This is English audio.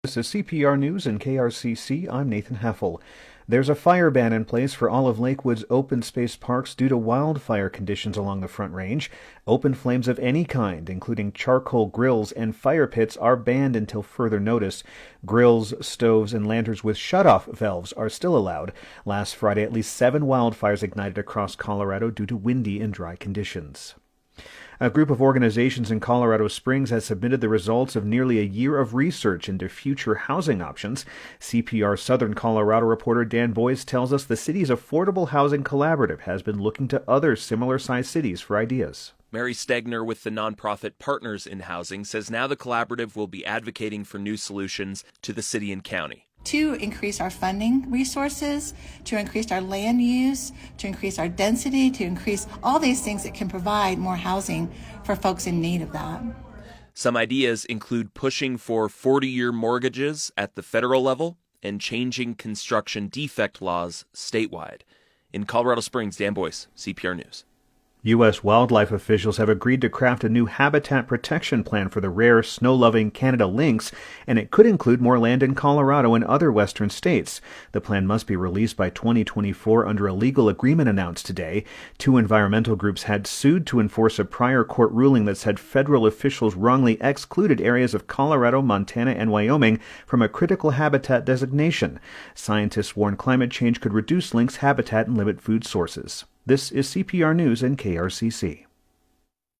This is CPR News and KRCC. I'm Nathan Heffel. There's a fire ban in place for all of Lakewood's open space parks due to wildfire conditions along the Front Range. Open flames of any kind, including charcoal grills and fire pits, are banned until further notice. Grills, stoves, and lanterns with shutoff valves are still allowed. Last Friday, at least 7 wildfires ignited across Colorado due to windy and dry conditions. A group of organizations in Colorado Springs has submitted the results of nearly a year of research into future housing options. CPR Southern Colorado reporter Dan Boyce tells us the city's Affordable Housing Collaborative has been looking to other similar-sized cities for ideas. Mary Stegner with the nonprofit Partners in Housing says now the collaborative will be advocating for new solutions to the city and county. To increase our funding resources, to increase our land use, to increase our density, to increase all these things that can provide more housing for folks in need of that. Some ideas include pushing for 40-year mortgages at the federal level and changing construction defect laws statewide. In Colorado Springs, Dan Boyce, CPR News. U.S. wildlife officials have agreed to craft a new habitat protection plan for the rare snow-loving Canada lynx, and it could include more land in Colorado and other western states. The plan must be released by 2024 under a legal agreement announced today. 2 environmental groups had sued to enforce a prior court ruling that said federal officials wrongly excluded areas of Colorado, Montana, and Wyoming from a critical habitat designation. Scientists warn climate change could reduce lynx habitat and limit food sources. This is CPR News and KRCC.